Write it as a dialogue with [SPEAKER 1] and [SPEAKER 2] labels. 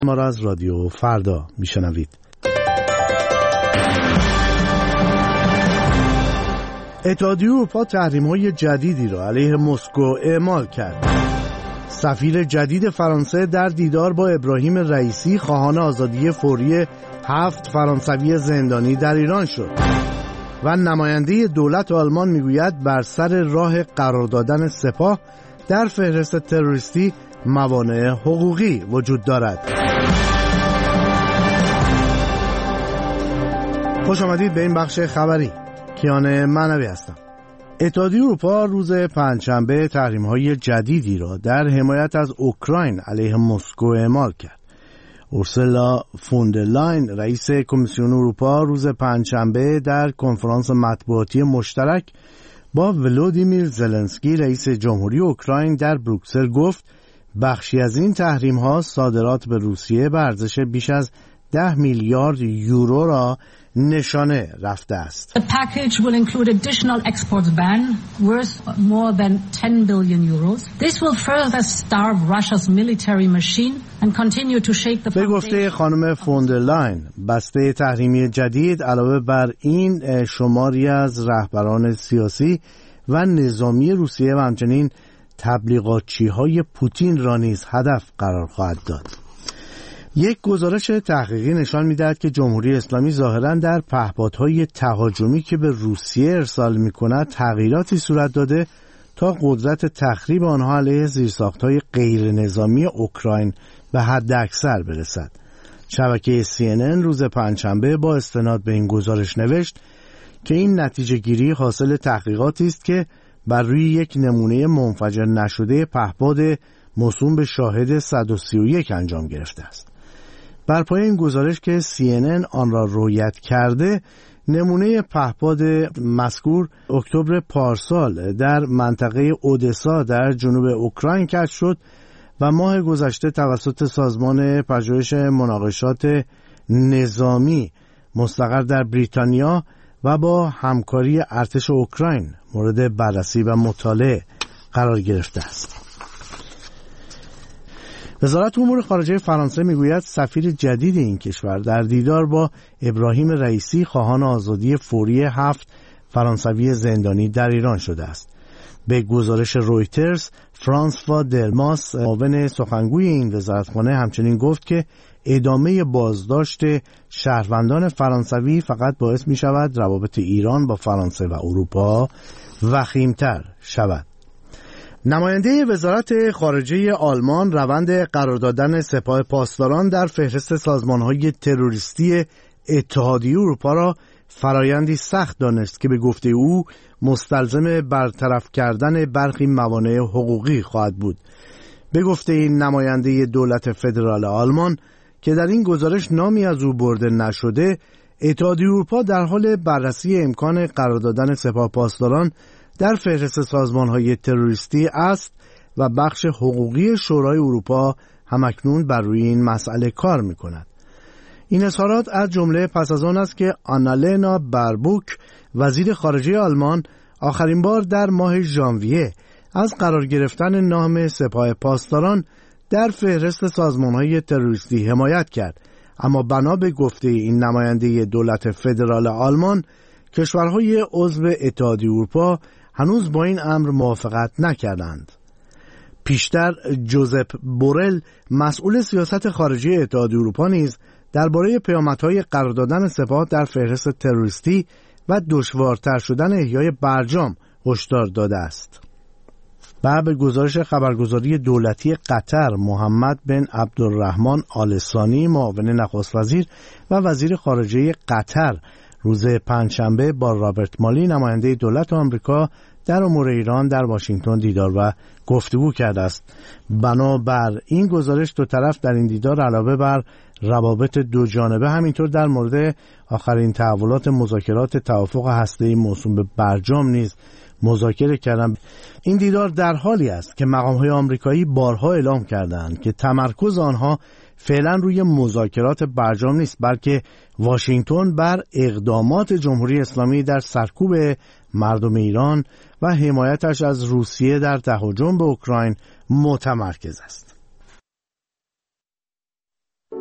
[SPEAKER 1] ما را از رادیو فردا میشنوید. اتحادیه اروپا تحریم‌های جدیدی را علیه مسکو اعمال کرد. سفیر جدید فرانسه در دیدار با ابراهیم رئیسی خواهان آزادی فوری 7 فرانسوی زندانی در ایران شد و نماینده دولت آلمان میگوید بر سر راه قرار دادن سپاه در فهرست تروریستی موانع حقوقی وجود دارد. خوش آمدید به این بخش خبری. کیان معنوی هستم. اتحادیه اروپا روز پنجشنبه تحریم‌های جدیدی را در حمایت از اوکراین علیه مسکو اعمال کرد. اورسولا فون در لاین رئیس کمیسیون اروپا روز پنجشنبه در کنفرانس مطبوعاتی مشترک با ولودیمیر زلنسکی رئیس جمهوری اوکراین در بروکسل گفت بخشی از این تحریم‌ها صادرات به روسیه به ارزش بیش از 10 میلیارد یورو را نشانه رفته است.
[SPEAKER 2] The package will include additional export ban worth more than 10 billion euros. This will further starve Russia's military machine and continue to shake the
[SPEAKER 1] به گفته خانم فون در لاین بسته تحریمی جدید علاوه بر این شماری از رهبران سیاسی و نظامی روسیه و همچنین تبلیغاتچی‌های پوتین را نیز هدف قرار خواهد داد. یک گزارش تحقیقی نشان می‌دهد که جمهوری اسلامی ظاهراً در پهپادهای تهاجمی که به روسیه ارسال می‌کند تغییراتی صورت داده تا قدرت تخریب آنها علیه زیرساخت‌های غیر نظامی اوکراین به حد اکثر برسد. شبکه CNN روز پنجشنبه با استناد به این گزارش نوشت که این نتیجه گیری حاصل تحقیقاتی است که بر روی یک نمونه منفجر نشده پهپاد موسوم به شاهد 131 انجام گرفته است. بر پایه این گزارش که CNN آن را رویت کرده، نمونه پهپاد مذکور اکتبر پارسال در منطقه اودسا در جنوب اوکراین کشف شد و ماه گذشته توسط سازمان پژوهش مناقشات نظامی مستقر در بریتانیا و با همکاری ارتش اوکراین مورد بررسی و مطالعه قرار گرفته است. وزارت امور خارجه فرانسه میگوید سفیر جدید این کشور در دیدار با ابراهیم رئیسی خواهان آزادی فوری 7 فرانسوی زندانی در ایران شده است. به گزارش رویترز، فرانسوا دلماس معاون سخنگوی این وزارتخانه همچنین گفت که ادامه بازداشت شهروندان فرانسوی فقط باعث می شود روابط ایران با فرانسه و اروپا وخیم‌تر شود. نماینده وزارت خارجه آلمان روند قرار دادن سپاه پاسداران در فهرست سازمان‌های تروریستی اتحادیه اروپا را فرایندی سخت دانست که به گفته او مستلزم برطرف کردن برخی موانع حقوقی خواهد بود. به گفته این نماینده دولت فدرال آلمان که در این گزارش نامی از او برده نشده، اتحادیه اروپا در حال بررسی امکان قرار دادن سپاه پاسداران در فهرست سازمان‌های تروریستی است و بخش حقوقی شورای اروپا همکنون بر روی این مسئله کار می‌کند. این اظهارات از جمله پس از آن است که آنالنا بربوک وزیر خارجه آلمان آخرین بار در ماه ژانویه از قرار گرفتن نام سپاه پاسداران در فهرست سازمان‌های تروریستی حمایت کرد، اما بنا به گفته این نماینده دولت فدرال آلمان کشورهای عضو اتحادیه اروپا هنوز با این امر موافقت نکردند. پیشتر جوزپ بورل مسئول سیاست خارجی اتحادیه اروپا نیز درباره پیامدهای قرار دادن سپاه در فهرست تروریستی و دشوارتر شدن احیای برجام هشدار داده است. و به گزارش خبرگزاری دولتی قطر، محمد بن عبدالرحمن آل ثانی معاون نخست وزیر و وزیر خارجه قطر روز پنجشنبه با رابرت مالی نماینده دولت آمریکا در امور ایران در واشنگتن دیدار و گفتگو کرده است. بنابر این گزارش دو طرف در این دیدار علاوه بر روابط دو جانبه همینطور در مورد آخرین تحولات مذاکرات توافق هسته‌ای موسوم به برجام نیز مذاکره کردند. این دیدار در حالی است که مقام‌های آمریکایی بارها اعلام کردند که تمرکز آنها فعلا روی مذاکرات برجام نیست، بلکه واشنگتن بر اقدامات جمهوری اسلامی در سرکوب مردم ایران و حمایتش از روسیه در تهاجم به اوکراین متمرکز است.